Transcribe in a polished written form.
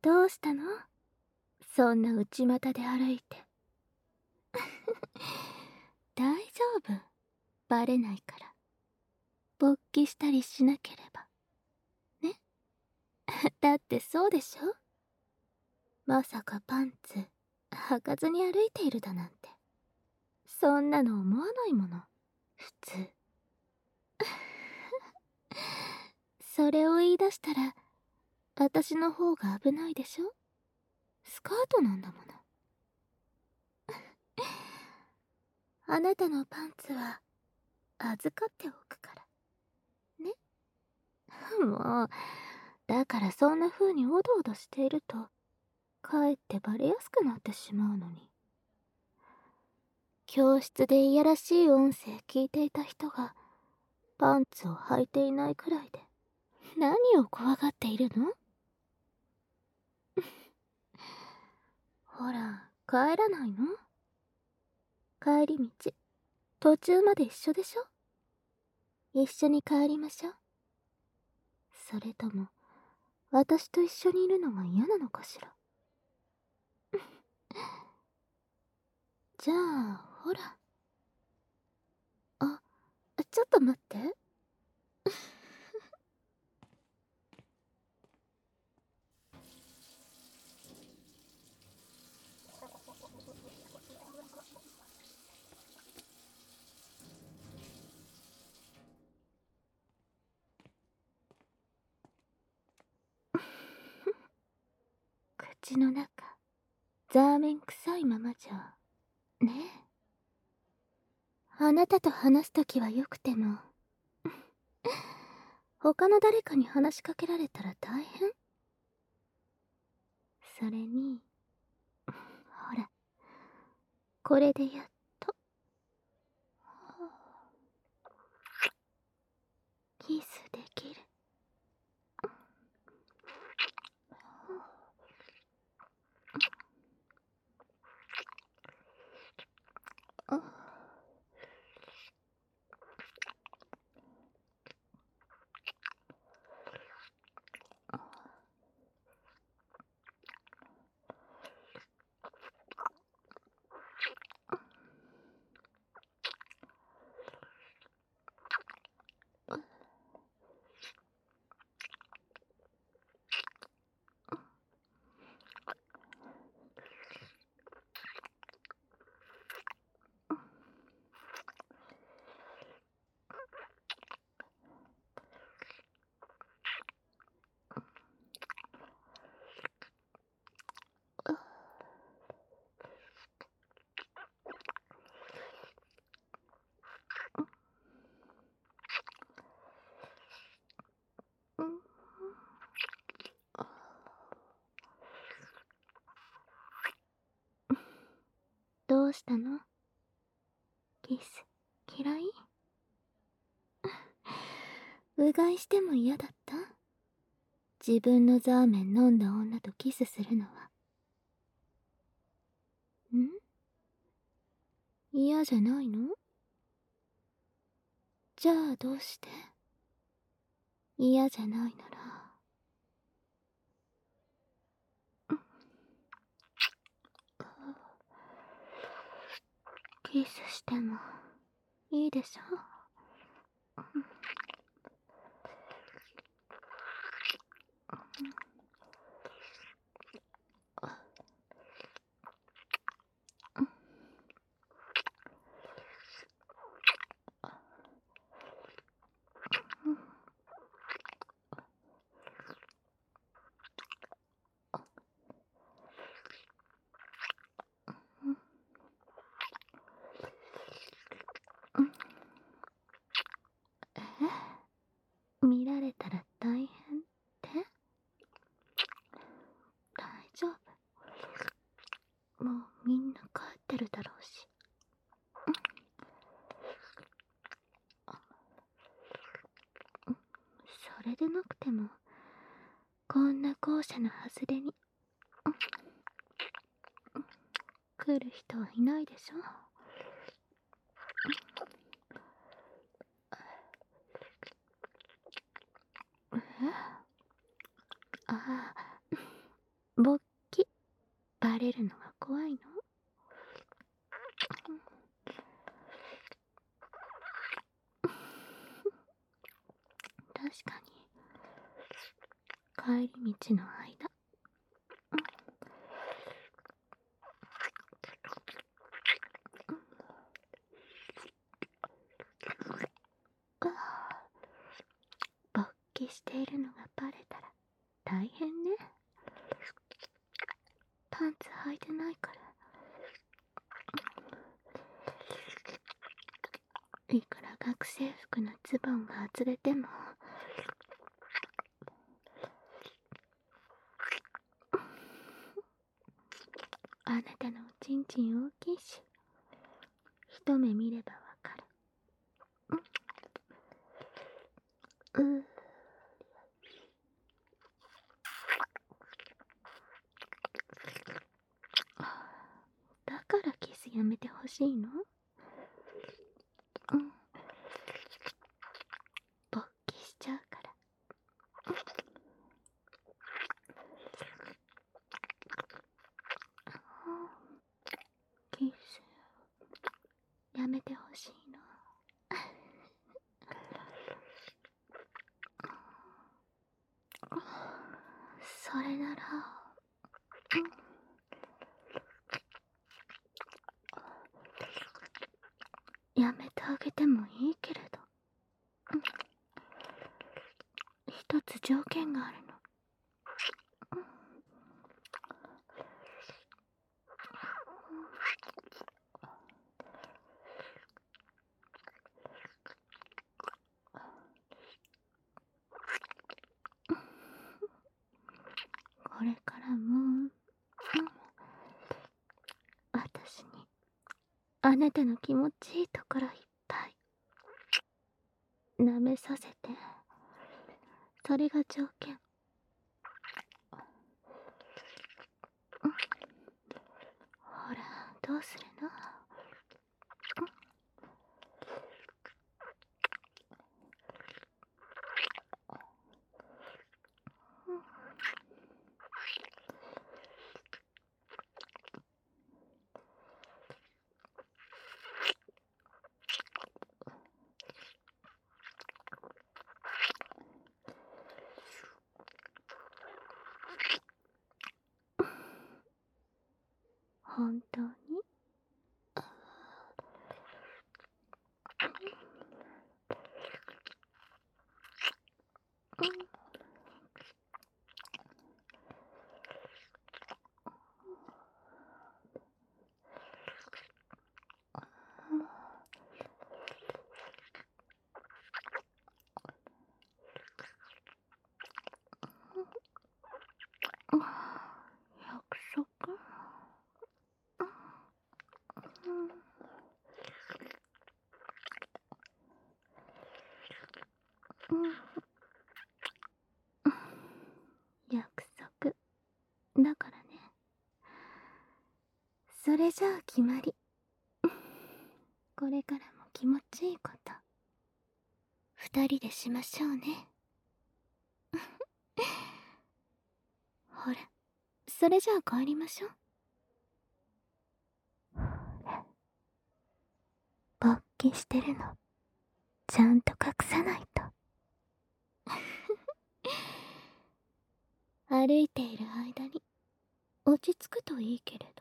どうしたの？そんな内股で歩いて。大丈夫。バレないから。勃起したりしなければ。ね。だってそうでしょ？まさかパンツ履かずに歩いているだなんて。そんなの思わないもの。普通。それを言い出したら、私の方が危ないでしょ？スカートなんだもの。あなたのパンツは預かっておくから。ね。もう、だからそんな風におどおどしていると、かえってバレやすくなってしまうのに。教室でいやらしい音声聞いていた人が、パンツを履いていないくらいで、何を怖がっているの？ほら、帰らないの？帰り道、途中まで一緒でしょ？一緒に帰りましょう。それとも、私と一緒にいるのが嫌なのかしら。じゃあ、ほら。あ、ちょっと待って。口の中、ザーメン臭いままじゃ、ねえ。あなたと話すときはよくても、他の誰かに話しかけられたら大変。それに、ほら、これでやっと、キスできる。どうしたの？キス、嫌い？うがいしても嫌だった？自分のザーメン飲んだ女とキスするのは。嫌じゃないの？じゃあどうして？嫌じゃないなら。キスしてもいいでしょ？見られたら大変って？大丈夫。もうみんな帰ってるだろうし。それでなくても、こんな校舎の外れに来る人はいないでしょ？ああ、 れるのが怖いの？確かに帰り道の間、勃起しているのがバレたら大変ね。パンツ履いてないから、いくら学生服のズボンが外れても、あなたのおちんちん大きいし、一目見ればわかる。だからキスやめてほしいの？勃起しちゃうから。キスやめてほしいの？それなら、やめてあげてもいいけれど、一つ条件があるの。これからも、私にあなたの気持ちいいところいっぱい舐めさせて。それが条件。ほら、どうするの？本当に？約束？約束だからね。それじゃあ決まり。これからも気持ちいいこと二人でしましょうね。ほら、それじゃあ帰りましょう。勃起してるのちゃんと隠さないと。歩いている間に落ち着くといいけれど。